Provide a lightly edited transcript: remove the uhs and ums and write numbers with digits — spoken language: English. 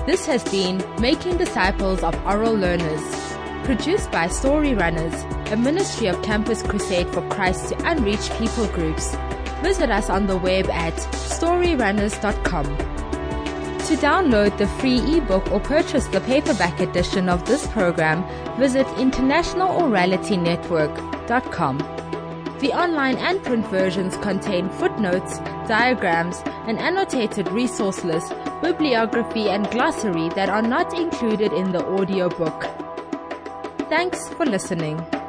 This has been Making Disciples of Oral Learners, produced by Story Runners, a ministry of Campus Crusade for Christ to unreached people groups. Visit us on the web at storyrunners.com. To download the free ebook or purchase the paperback edition of this program, visit internationaloralitynetwork.com. The online and print versions contain footnotes, diagrams, an annotated resource list, bibliography, and glossary that are not included in the audiobook. Thanks for listening.